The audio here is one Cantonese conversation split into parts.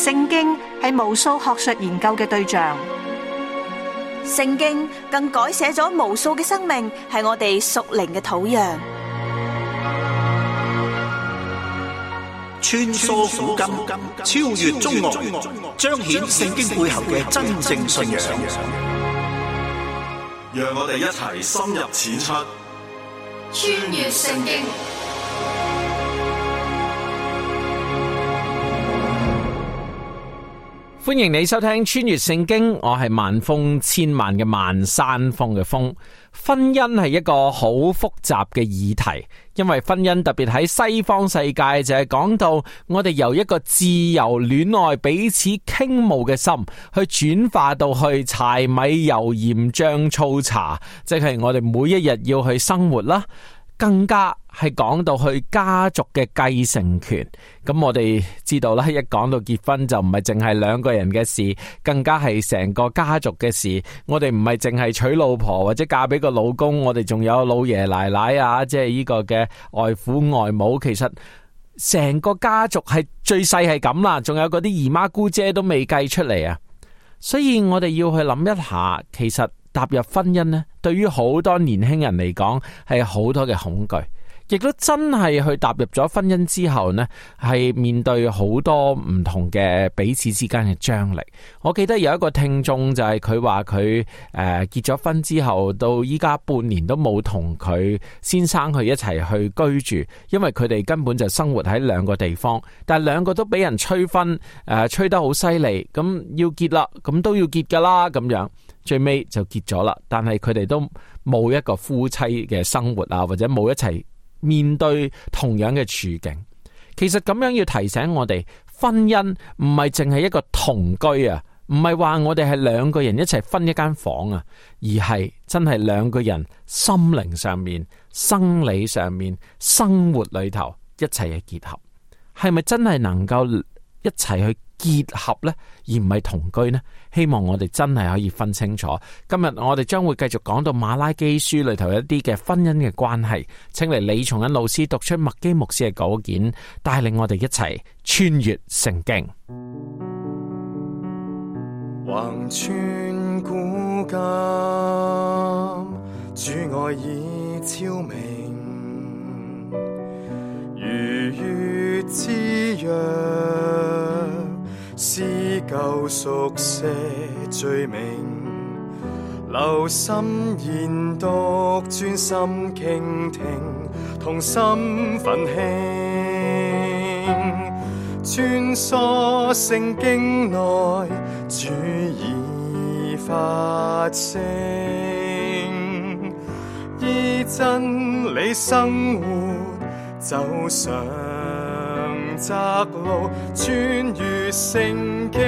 聖經係無數學術研究嘅對象， 聖經更改寫咗無數嘅生命，係我哋屬靈嘅土壤。 穿梭古今，超越中外，彰顯聖經背後嘅真正信仰。 讓我哋一齊深入淺出， 穿越聖經。 歡迎你收聽穿越聖經，我係萬峰千萬嘅萬山峰嘅峰。婚姻係一個好複雜嘅議題，因為婚姻特別喺西方世界就係講到我哋由一個自由戀愛彼此傾慕嘅心，去轉化到去柴米油鹽醬醋茶，即係我哋每一日要去生活啦。更加係講到去家族嘅繼承權，咁我哋知道啦，一講到結婚就唔係淨係兩個人嘅事，更加係成個家族嘅事。我哋唔係淨係娶老婆或者嫁俾個老公，我哋仲有老爺奶奶啊，即係呢個嘅外父外母。其實成個家族係最細係咁啦，仲有嗰啲姨媽姑姐都未計出嚟啊。所以我哋要去諗一下，其實踏入婚姻呢，對於好多年輕人嚟講係好多嘅恐懼，亦都真係去踏入咗婚姻之後呢，係面對好多唔同嘅彼此之間嘅張力。我記得有一個聽眾就係佢話佢結咗婚之後到依家半年都冇同佢先生去一齊去居住，因為佢哋根本就生活喺兩個地方，但係兩個都俾人催婚，催得好犀利，咁要結啦，咁都要結噶啦咁樣。最尾就結咗啦，但係佢哋都冇一個夫妻嘅生活啊，或者冇一齊面對同樣嘅處境。其實咁樣要提醒我哋，婚姻唔係淨係一個同居啊，唔係話我哋係兩個人一齊分一間房啊，而係真係兩個人心靈上面、生理上面、生活裏頭一齊嘅結合，係咪真係能夠一齊去結合呢？而唔係同居呢？希望我哋真係可以分清楚。今日我哋將會繼續講到馬拉基書裏頭一啲嘅婚姻嘅關係，請嚟李松恩老師讀出麥基牧師嘅稿件，帶領我哋一齊穿越聖經。 橫穿古今，主愛已昭明，如月之約，撕救贖些罪名，留心研讀，專心傾聽，同心奮興，穿梭聖經內，主已發聲，依真理生活，走上窄路，穿越聖經。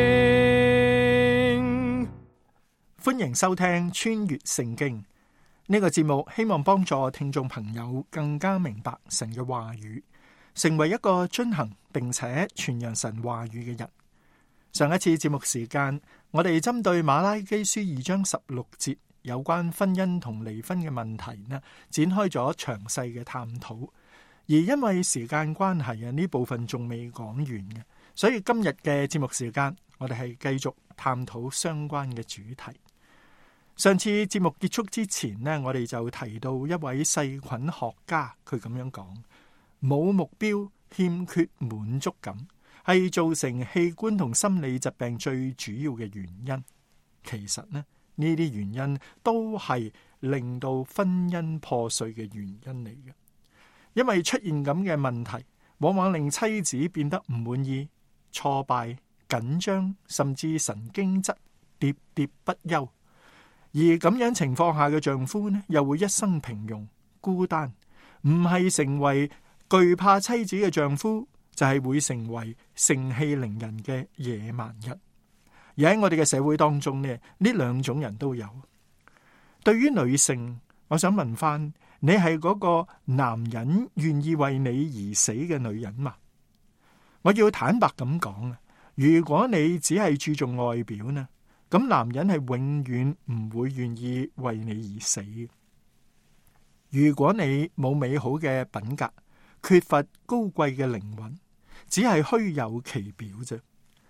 歡迎收聽穿越聖經呢個節目，希望幫助聽眾朋友更加明白神嘅話語，成為一個遵行並且傳揚神話語嘅人。上一次節目時間，我哋針對馬拉基書2章16節有關婚姻同離婚嘅問題呢，展開咗詳細嘅探討。而因為時間關係啊，呢部分仲未講完嘅，所以今日嘅節目時間，我哋係繼續探討相關嘅主題。上次節目結束之前呢，我哋就提到一位細菌學家，佢咁樣講：冇目標、欠缺滿足感，係造成器官同心理疾病最主要嘅原因。其實呢啲原因都係令到婚姻破碎嘅原因嚟嘅。因為出現咁嘅問題，往往令妻子變得唔滿意、挫敗、緊張，甚至神經質、喋喋不休。而咁樣情況下嘅丈夫呢，又會一生平庸、孤單，唔係成為懼怕妻子嘅丈夫，就係會成為盛氣凌人嘅野蠻人。而喺我哋嘅社會當中呢，呢兩種人都有。對於女性，我想問翻，你係嗰個男人願意為你而死嘅女人嘛？我要坦白咁講啊，如果你只係注重外表呢，咁男人係永遠唔會願意為你而死。如果你冇美好嘅品格，缺乏高貴嘅靈魂，只係虛有其表啫，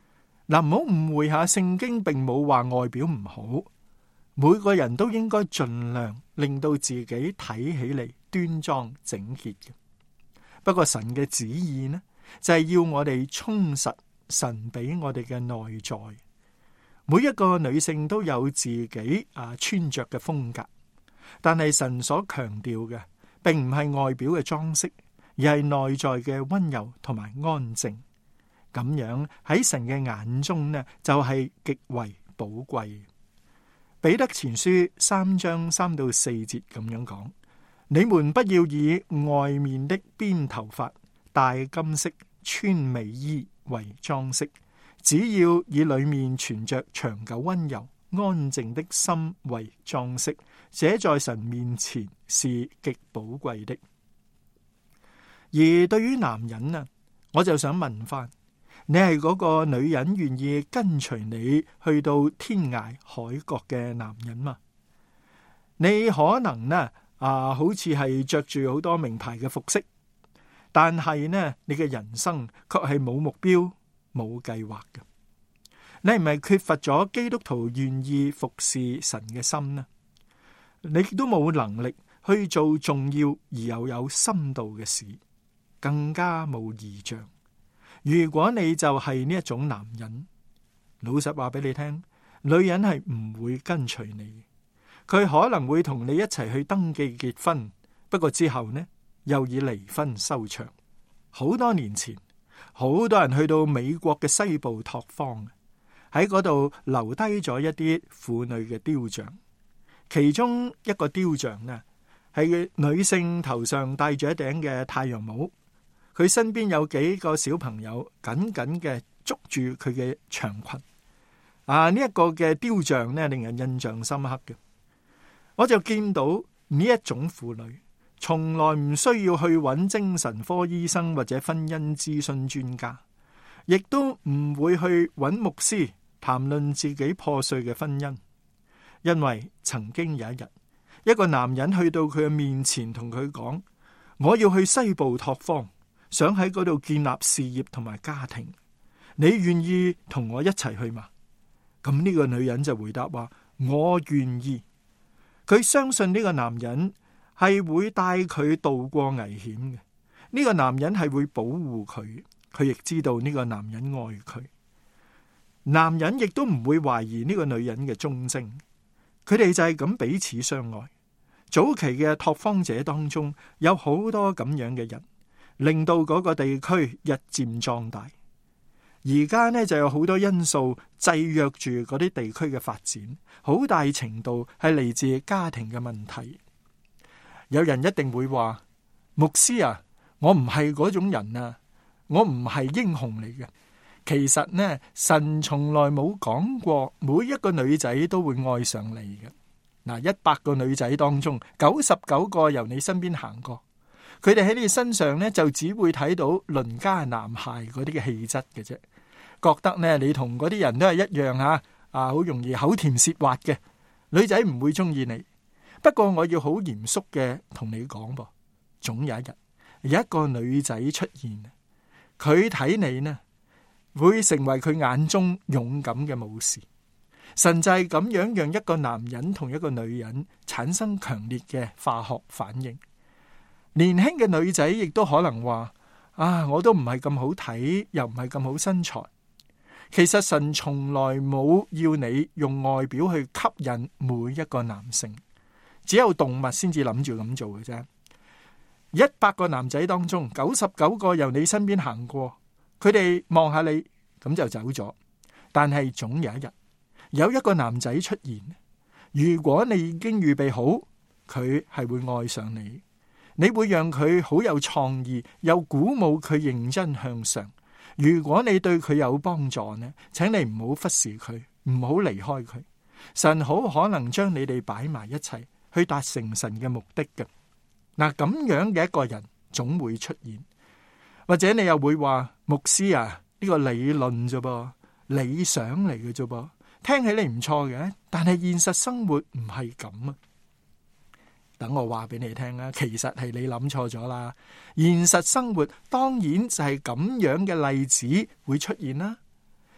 嗱，唔好誤會下，聖經並冇話外表唔好，每個人都應該盡量令到自己睇起嚟端莊整潔嘅。不過神嘅旨意呢，就係要我哋充實神俾我哋嘅內在。每一個女性都有自己穿着嘅風格，但係神所強調嘅並唔係外表嘅裝飾，而係內在嘅溫柔同埋安靜。咁樣喺神嘅眼中呢，就係極為寶貴。彼得前書3章3到4節咁樣講：你們不要以外面的辮頭髮、戴金飾、穿美衣為裝飾，只要以裏面存着長久溫柔安靜的心為裝飾，這在神面前是極寶貴的。而對於男人啊，我就想問翻，你係嗰個女人願意跟隨你去到天涯海角嘅男人嘛？你可能呢好似係着住好多名牌嘅服飾，但係呢，你嘅人生卻係冇目標、冇計劃嘅。你係咪缺乏咗基督徒願意服侍神嘅心呢？你亦都冇能力去做重要而又有深度嘅事，更加冇異象。如果你就係呢一種男人，老實話俾你聽，女人係唔會跟隨你，佢可能會同你一齊去登記結婚，不過之後呢，又以離婚收場。好多年前，好多人去到美國嘅西部拓荒，喺嗰度留低咗一啲婦女嘅雕像，其中一個雕像呢，係女性頭上戴住一頂嘅太陽帽，佢身邊有幾個小朋友緊緊嘅捉住佢嘅長裙。呢一個嘅雕像呢，令人印象深刻嘅。我就見到呢一種婦女，從來唔需要去揾精神科醫生或者婚姻諮詢專家，亦都唔會去揾牧師談論自己破碎嘅婚姻，因為曾經有一日，一個男人去到佢嘅面前同佢講：我要去西部拓荒，想喺嗰度建立事業同埋家庭，你願意同我一齊去嗎？咁呢個女人就回答話：我願意。佢相信呢個男人係會帶佢渡過危險嘅，呢個男人係會保護佢，佢亦知道呢個男人愛佢。男人亦都唔會懷疑呢個女人嘅忠貞，佢哋就係咁彼此相愛。早期嘅拓荒者當中有好多咁樣嘅人，令到嗰個地區日漸壯大。而家呢，就有好多因素制約住嗰啲地區嘅發展，好大程度係嚟自家庭嘅問題。有人一定會話：牧師啊，我唔係嗰種人啊，我唔係英雄嚟嘅。其實呢，神從來冇講過每一個女仔都會愛上你嘅。100個女仔當中，99個由你身邊行過，佢哋喺你身上呢，就只會睇到鄰家男孩嗰啲嘅氣質嘅啫，覺得呢，你同嗰啲人都係一樣好容易口甜舌滑嘅，女仔唔會中意你。不過我要好嚴肅嘅同你講噃，總有一日有一個女仔出現，佢睇你呢，會成為佢眼中勇敢嘅武士。神就係咁樣讓一個男人同一個女人產生強烈嘅化學反應。年輕嘅女仔亦都可能話：我都唔係咁好睇，又唔係咁好身材。其實神從來冇要你用外表去吸引每一個男性，只有動物先至諗住咁做嘅啫。100個男仔當中，99個由你身邊行過，佢哋望下你咁就走咗。但係總有一日，有一個男仔出現，如果你已經預備好，佢係會愛上你，你會讓佢好有創意，又鼓舞佢認真向上。如果你對佢有幫助呢，請你唔好忽視佢，唔好離開佢。神好可能將你哋擺埋一齊，去達成神嘅目的嘅。咁樣嘅一個人總會出現。或者你又會話：牧師啊，呢個理論啫噃，理想嚟嘅啫噃，聽起嚟唔錯嘅，但係現實生活唔係咁啊。等我話俾你聽啊，其實係你諗錯咗啦。現實生活當然就係咁樣嘅例子會出現啦。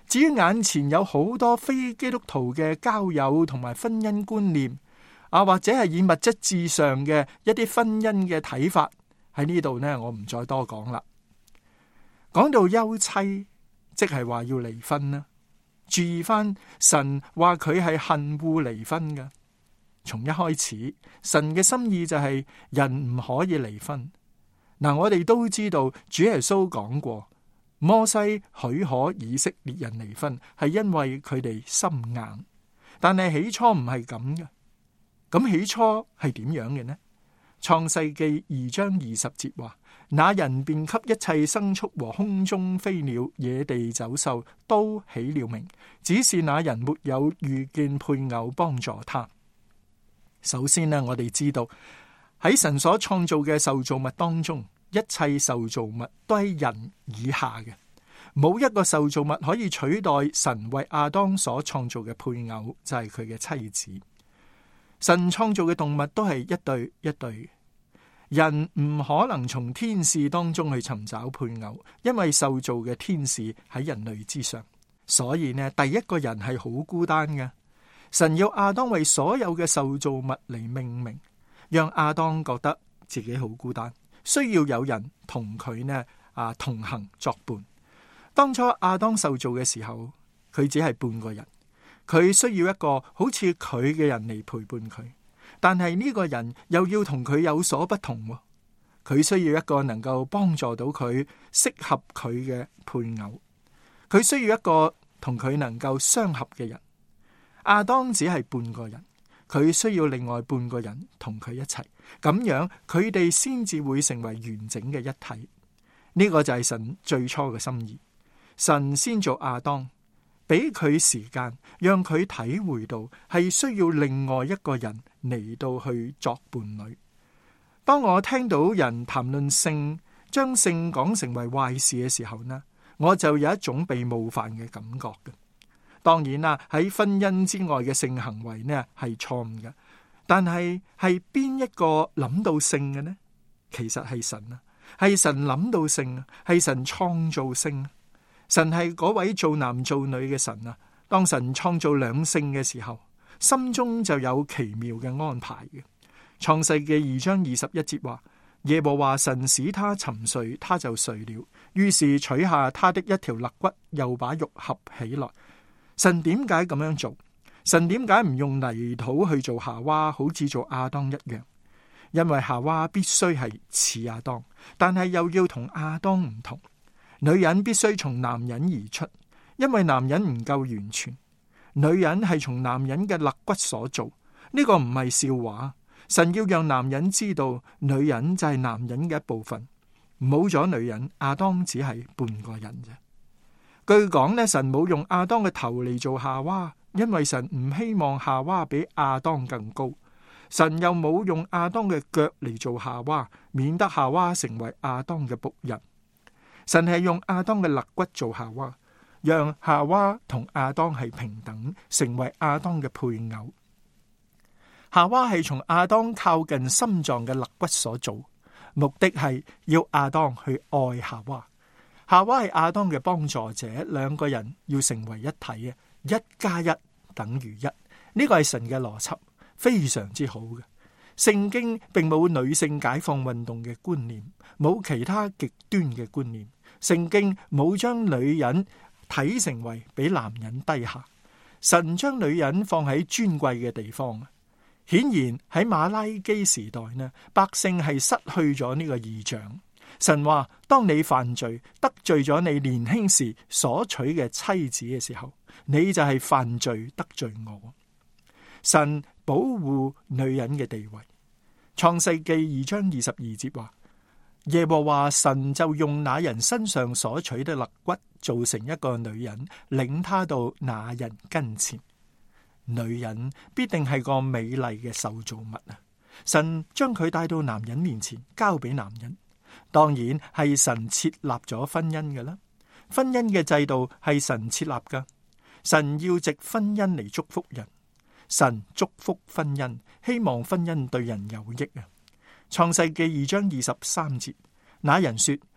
至於眼前有好多非基督徒嘅交友同埋婚姻觀念啊，或者係以物質至上嘅一啲婚姻嘅睇法，喺呢度呢，我唔再多講啦。講到休妻，即係話要離婚啦。注意翻，神話佢係恨惡離婚嘅。從一開始，神嘅心意就係人唔可以離婚。嗱，我哋都知道主耶穌講過，摩西許可以色列人離婚，係因為佢哋心硬。但係起初唔係咁嘅。咁起初係點樣嘅呢？創世記2章20節話，那人便給一切牲畜和空中飛鳥、野地走獸都起了名，只是那人沒有遇見配偶幫助他。首先呢，我哋知道喺神所創造嘅受造物當中，一切受造物都係人以下嘅，冇一個受造物可以取代神為亞當所創造嘅配偶，就係佢嘅妻子。神創造嘅動物都係一對一對，人唔可能從天使當中去尋找配偶，因為受造嘅天使喺人類之上，所以呢，第一個人係好孤單嘅。神要亞當為所有嘅受造物嚟命名，讓亞當覺得自己好孤單，需要有人同佢呢同行作伴。當初亞當受造嘅時候，佢只係半個人，佢需要一個好似佢嘅人嚟陪伴佢，但係呢個人又要同佢有所不同，佢需要一個能夠幫助到佢、適合佢嘅配偶，佢需要一個同佢能夠相合嘅人。亞當只係半個人，佢需要另外半個人同佢一齊，咁樣佢哋先至會成為完整嘅一體。呢個就係神最初嘅心意。神先做亞當，俾佢時間，讓佢體會到係需要另外一個人嚟到去作伴侶。當我聽到人談論性，將性講成為壞事嘅時候呢，我就有一種被冒犯嘅感覺嘅。當然啦，喺婚姻之外嘅性行為呢係錯誤嘅，但係邊一個諗到性嘅呢？其實係神啊，係神諗到性啊，係神創造性啊。神係嗰位做男做女嘅神啊。當神創造兩性嘅時候，心中就有奇妙嘅安排嘅。創世記2章21節話，耶和華神使他沉睡，他就睡了，於是取下他的一條肋骨，又把肉合起來。神點解咁樣做？神點解唔用泥土去做夏娃，好似做亞當一樣？因為夏娃必須係似亞當，但係又要同亞當唔同。女人必須從男人而出，因為男人唔夠完全。女人係從男人嘅肋骨所做，呢個唔係笑話。神要讓男人知道，女人就係男人嘅一部分。冇咗女人，亞當只係半個人啫。據講呢，神冇用亞當嘅頭嚟做夏娃，因為神唔希望夏娃比亞當更高。神又冇用亞當嘅腳嚟做夏娃，免得夏娃成為亞當嘅僕人。神係用亞當嘅肋骨做夏娃，讓夏娃同亞當係平等，成為亞當嘅配偶。夏娃係從亞當靠近心臟嘅肋骨所做，目的係要亞當去愛夏娃。夏娃係亞當嘅幫助者，兩個人要成為一體啊，1+1等於1。呢個係神嘅邏輯，非常之好嘅。聖經並冇女性解放運動嘅觀念，冇其他極端嘅觀念。聖經冇將女人睇成為比男人低下。神將女人放喺尊貴嘅地方。顯然喺馬拉基時代呢，百姓係失去咗呢個異象。神話，當你犯罪得罪咗你年輕時所娶嘅妻子嘅時候，你就係犯罪得罪我。神保護女人嘅地位。創世記2章22節話，耶和華神就用那人身上所取的肋骨做成一個女人，領他到那人跟前。女人必定係個美麗嘅受造物啊！神將佢帶到男人面前，交俾男人。當然係神設立咗婚姻嘅啦。婚姻嘅制度係神設立噶。神要藉婚姻嚟祝福人。神祝福婚姻，希望婚姻對人有益啊！創世記2章23節，那人說：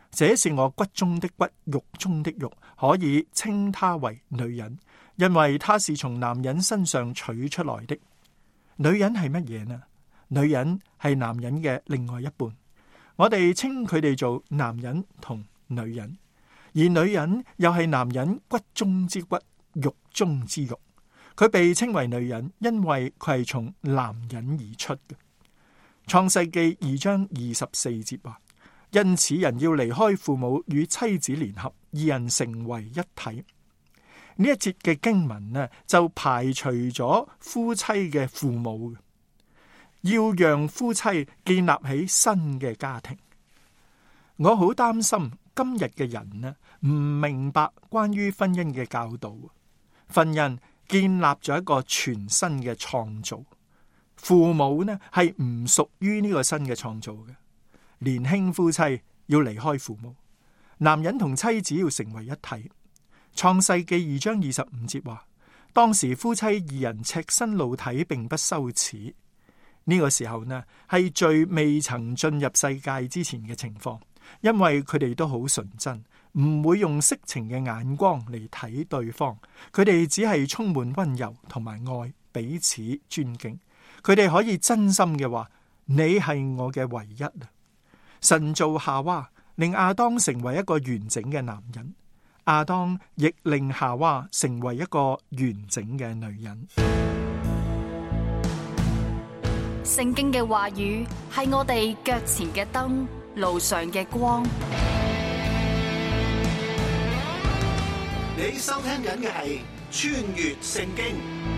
這是我骨中的骨，肉中的肉，可以稱她為女人，因為她是從男人身上取出來的。女人係乜嘢呢？女人係男人嘅另外一半，我哋稱佢哋做男人同女人，而女人又係男人骨中之骨，肉中之肉。佢被稱為女人，因為佢係從男人而出嘅。創世記2章24節話，因此人要離開父母，與妻子聯合，二人成為一體。呢一節嘅經文呢，就排除咗夫妻嘅父母，要讓夫妻建立起新嘅家庭。我好擔心今日嘅人呢，唔明白關於婚姻嘅教導。婚姻建立咗一個全新嘅創造，父母呢係唔屬於呢個新嘅創造嘅。年輕夫妻要離開父母，男人同妻子要成為一體。創世記2章25節話，當時夫妻二人赤身露體，並不羞恥。呢個時候呢，係罪未曾進入世界之前嘅情況，因為佢哋都好純真，唔會用色情嘅眼光嚟睇對方。佢哋只係充滿溫柔同埋愛，彼此尊敬。佢哋可以真心嘅話，你係我嘅唯一。神造夏娃，令亞當成為一個完整嘅男人。亞當亦令夏娃成為一個完整嘅女人。 聖經嘅話語係我哋腳前嘅燈，路上嘅光。 你收聽緊嘅係穿越聖經。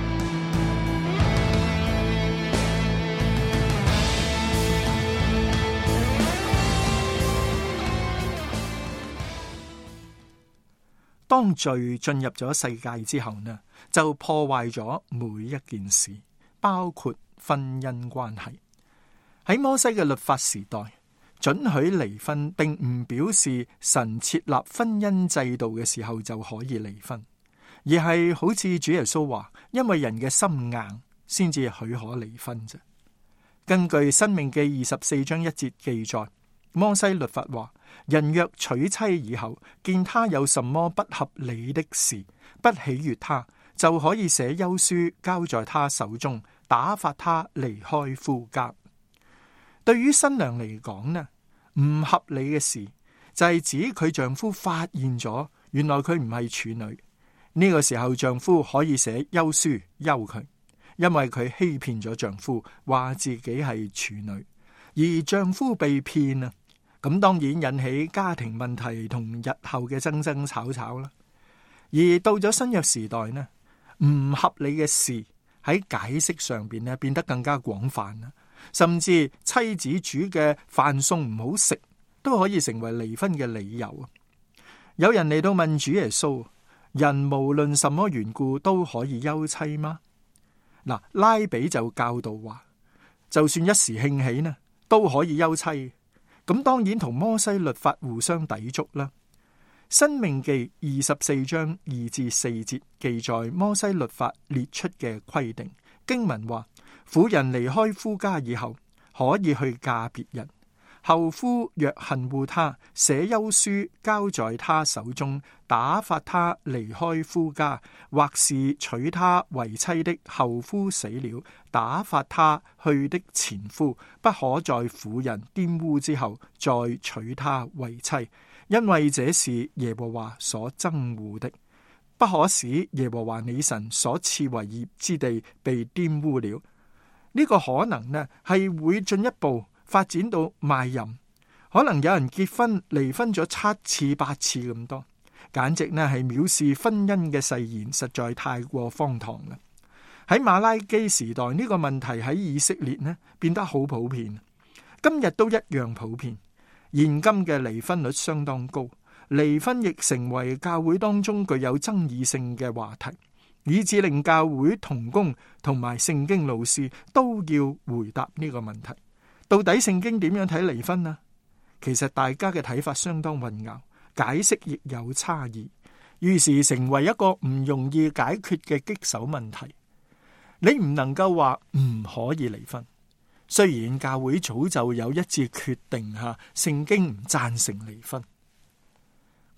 當罪進入咗世界之後呢，就破壞咗每一件事，包括婚姻關係。喺摩西嘅律法時代，准許離婚並唔表示神設立婚姻制度嘅時候就可以離婚，而係好似主耶穌話，因為人嘅心硬先至許可離婚啫。根據申命記24章1節記載，摩西律法話，人若娶妻以後，見他有什麼不合理的事，不喜悅他，就可以寫休書交在他手中，打發他離開夫家。對於新娘嚟講呢，唔合理嘅事就係指佢丈夫發現咗，原來佢唔係處女。呢個時候丈夫可以寫休書休佢，因為佢欺騙咗丈夫，話自己係處女，而丈夫被騙啊。咁當然引起家庭問題同日後嘅爭爭吵吵啦。而到咗新約時代呢，唔合理嘅事喺解釋上邊呢變得更加廣泛啦，甚至妻子煮嘅飯餸唔好食都可以成為離婚嘅理由啊！有人嚟到問主耶穌，人無論什麼緣故都可以休妻嗎？嗱，拉比就教導話，就算一時興起呢，都可以休妻。咁當然同摩西律法互相抵觸啦。申命記24章2至4節記載摩西律法列出嘅規定，經文話，婦人離開夫家以後，可以去嫁別人。後夫若恨惡他，寫休書交在他手中，打發他離開夫家，或是娶他為妻的後夫死了，打發他去的前夫，不可在婦人玷污之後再娶他為妻，因為這是耶和華所憎惡的。不可使耶和華你神所賜為業之地被玷污了。呢個可能呢係會進一步發展到賣淫，可能有人結婚離婚咗7次8次咁多，簡直呢係藐視婚姻嘅誓言，實在太過荒唐啦。喺馬拉基時代，呢個問題喺以色列呢變得好普遍，今日都一樣普遍。現今嘅離婚率相當高，離婚亦成為教會當中具有爭議性嘅話題，以致令教會同工同埋聖經老師都要回答呢個問題。到底聖經點樣睇離婚啊？其實大家嘅睇法相當混淆，解釋亦有差異，於是成為一個唔容易解決嘅棘手問題。你唔能夠話唔可以離婚，雖然教會早就有一致決定聖經唔贊成離婚，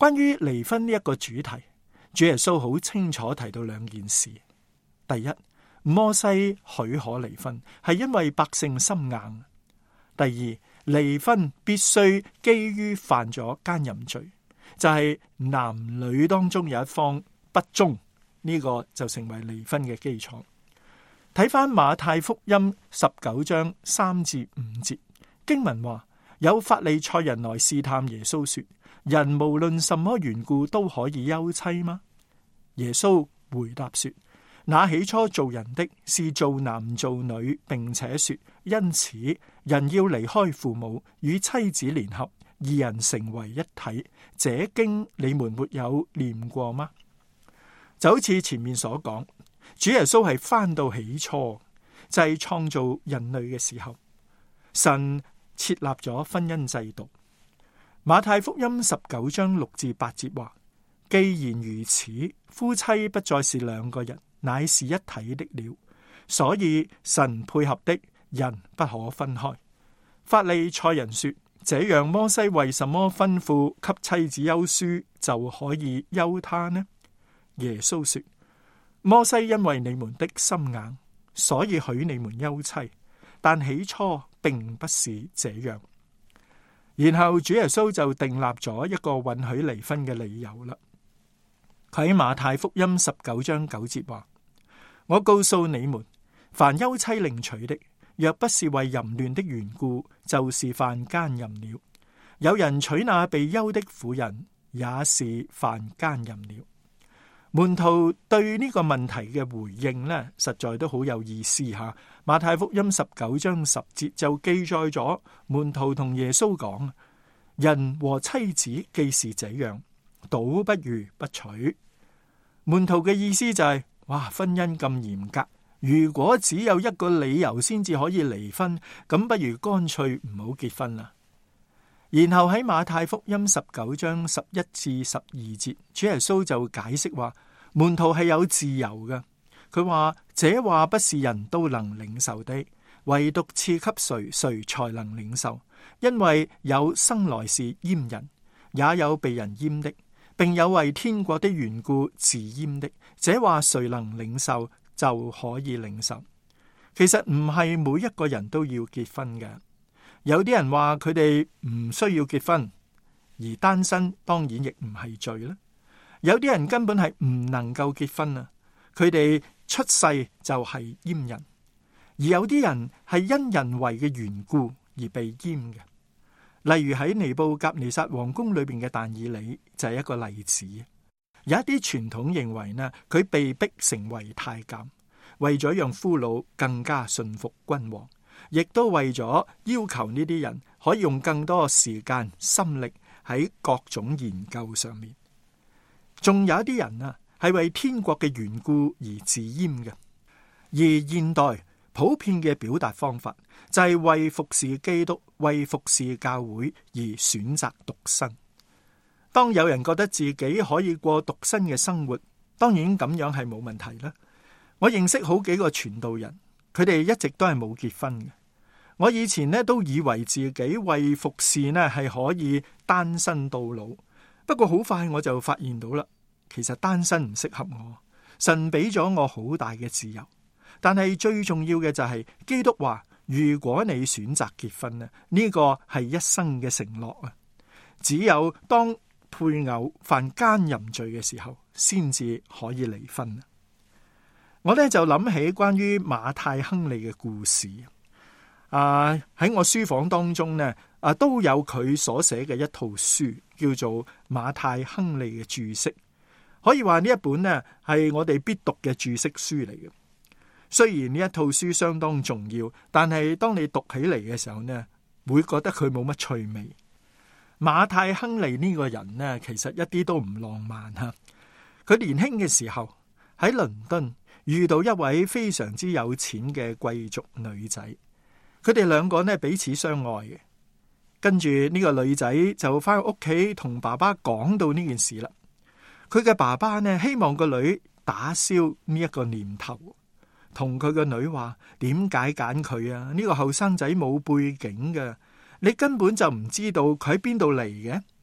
關於離婚呢一個主題，主耶穌好清楚提到兩件事。第一，摩西許可離婚係因為百姓心硬。第二，離婚必須基於犯咗奸淫罪，就係男女當中有一方不忠，呢個就成為離婚嘅基礎。睇返馬太福音19章3至5節，經文話，有法利賽人來試探耶穌說，人無論什麼緣故都可以休妻嗎？耶穌回答說，那起初造人的是造男造女，並且說，因此人要離開父母，與妻子聯合，二人成為一體。這經你們沒有念過嗎？就好似前面所講，主耶穌係翻到起初，就係創造人類嘅時候，神設立咗婚姻制度。馬太福音19章6至8節話，既然如此，夫妻不再是兩個人，乃是一體的了。所以神配合的人不可分開。法利賽人說，這樣摩西為什麼吩咐給妻子休書就可以休她呢？耶穌說，摩西因為你們的心硬，所以許你們休妻，但起初並不是這樣。然後主耶穌就訂立咗一個允許離婚嘅理由啦。佢喺馬太福音19章9節話，我告訴你們，凡休妻另娶的，若不是為淫亂的緣故，就是犯奸淫了。有人娶那被休的婦人，也是犯奸淫了。門徒對呢個問題嘅回應呢，實在都好有意思吓。馬太福音19章10節就記載咗門徒同耶穌講，人和妻子既是這樣，倒不如不娶。門徒嘅意思就係，哇，婚姻咁嚴格，如果只有一個理由先至可以離婚，咁不如乾脆唔好結婚啦。然後喺馬太福音19章11至12節，主耶穌就解釋話，門徒係有自由嘅。佢話，這話不是人都能領受的，唯獨賜給誰，誰才能領受。因為有生來是閹人，也有被人閹的，並有為天國的緣故自閹的。這話誰能領受，就可以領受。其實唔係每一個人都要結婚嘅。有啲人話佢哋唔需要結婚，而單身當然亦唔係罪啦。有啲人根本係唔能夠結婚啊，佢哋出世就係閹人，而有啲人係因人為嘅緣故而被閹嘅。例如喺尼布甲尼撒皇宮裏邊嘅但以理就係一個例子。有一啲傳統認為呢，佢被逼成為太監，為咗讓俘虜更加順服君王，亦都為咗要求呢啲人可以用更多時間心力喺各種研究上面。仲有一啲人啊，係為天國嘅緣故而自閹嘅。而現代普遍嘅表達方法就係為服侍基督、為服侍教會而選擇獨身。當有人覺得自己可以過獨身嘅生活，當然咁樣係冇問題啦。我認識好幾個傳道人，佢哋一直都係冇結婚嘅。我以前呢都以為自己為服侍呢係可以單身到老，不過好快我就發現到啦，其實單身唔適合我。神俾咗我好大嘅自由，但係最重要嘅就係基督話，如果你選擇結婚呢，呢個係一生嘅承諾啊。只有當配偶犯奸淫罪嘅時候，先至可以離婚。我呢就諗起關於馬太亨利嘅故事。喺我書房當中呢，都有佢所寫嘅一套書，叫做馬太亨利嘅注釋。可以話呢一本呢係我哋必讀嘅注釋書嚟嘅。雖然呢一套書相當重要，但係當你讀起嚟嘅時候呢，會覺得佢冇乜趣味。馬太亨利呢個人呢，其實一啲都唔浪漫吓。佢年輕嘅時候喺倫敦遇到一位非常之有錢嘅貴族女仔，佢哋兩個呢彼此相愛嘅。跟住呢個女仔就翻屋企同爸爸講到呢件事啦。佢嘅爸爸呢希望個女打消呢一個念頭，同佢個女話：點解揀佢啊？呢個後生仔冇背景嘅。你根本就唔知道佢喺邊度嚟嘅。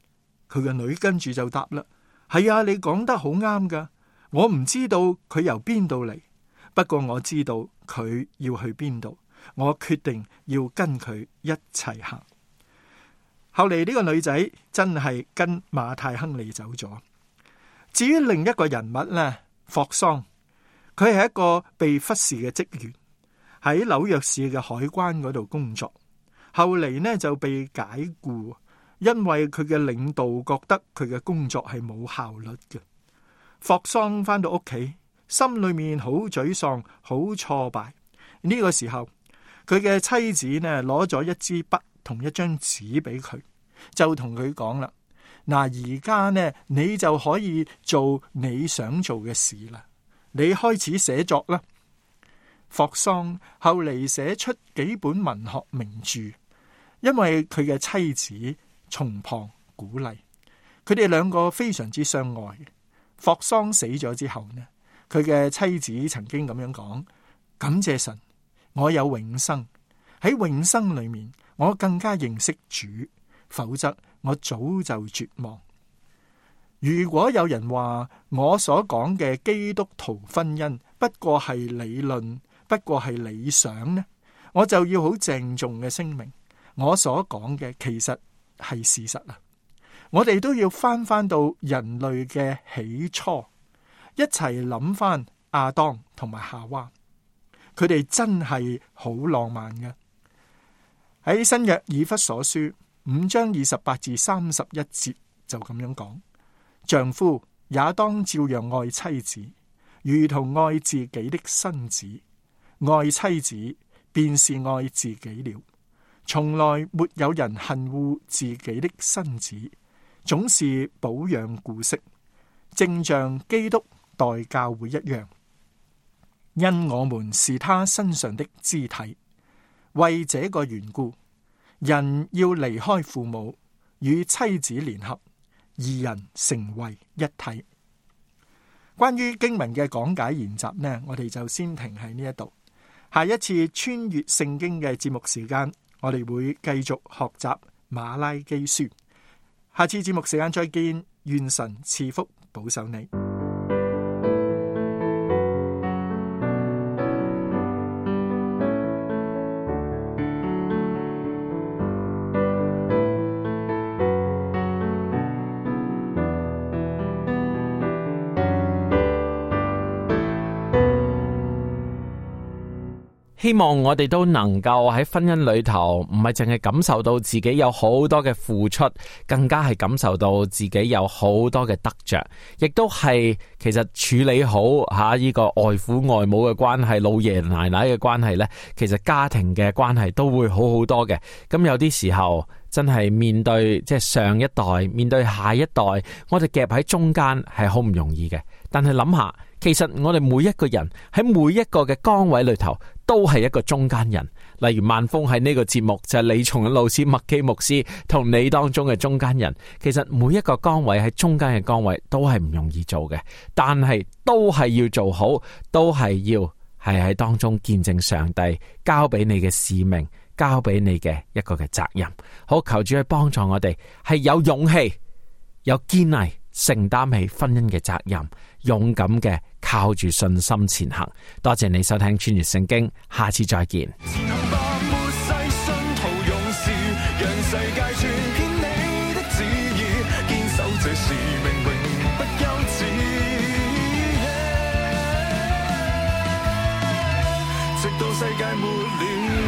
佢個女跟住就答啦：係啊，你講得好啱噶。我唔知道佢由邊度嚟，不過我知道佢要去邊度，我決定要跟佢一齊行。後嚟呢個女仔真係跟馬太亨利走咗。至於另一個人物呢，霍桑，佢係一個被忽視嘅職員，喺紐約市嘅海關嗰度工作。後嚟呢就被解僱，因為佢嘅領導覺得佢嘅工作係冇效率嘅。霍桑返到屋企，心裏面好沮喪，好挫敗。呢個時候，佢嘅妻子呢攞咗一支筆同一張紙俾佢，就同佢講啦：嗱，而家呢你就可以做你想做嘅事啦，你開始寫作啦。霍桑後嚟寫出幾本文學名著，因為佢嘅妻子從旁鼓勵，佢哋兩個非常之相愛。霍桑死咗之後呢，佢嘅妻子曾經咁樣講：感謝神，我有永生，喺永生裏面我更加認識主，否則我早就絕望。如果有人話我所講嘅基督徒婚姻不過係理論，不過係理想呢，我就要好鄭重嘅聲明，我所講嘅其實係事實啊！我哋都要翻到人類嘅起初，一齊諗翻亞當同埋夏娃，佢哋真係好浪漫嘅。喺新約以弗所書5章28至31節就咁樣講：丈夫也當照樣愛妻子，如同愛自己的身子；愛妻子便是愛自己了。從來沒有人恨惡自己的身子，總是保養顧惜，正像基督待教會一樣，因我們是他身上的肢體。為這個緣故，人要離開父母，與妻子聯合，二人成為一體。關於經文嘅講解研習呢，我哋就先停喺呢一度。下一次穿越聖經嘅節目時間，我哋會繼續學習馬拉基書。下次節目時間再見，願神賜福保守你。 希望我哋都能夠喺婚姻裏頭，唔係淨係感受到自己有好多嘅付出，更加係感受到自己有好多嘅得着，亦都係其實處理好呢個外父外母嘅關係、老爺奶奶嘅關係呢，其實家庭嘅關係都會好好多嘅。咁有啲時候真係面對即係上一代，面對下一代，我哋夾喺中間係好唔容易嘅。但係諗下，其實我哋每一個人喺每一個嘅崗位裏頭都係一個中間人。例如萬峰喺呢個節目就係李松恩老師、麥基牧師同你當中嘅中間人。其實每一個崗位喺中間嘅崗位都係唔容易做嘅，但係都係要做好，都係要係喺當中見證上帝交俾你嘅使命，交俾你嘅一個嘅責任。好，求主去幫助我哋係有勇氣、有堅毅，承擔起婚姻嘅責任，勇敢嘅靠住信心前行。多謝你收聽穿越聖經，下次再見。 直到世界末了，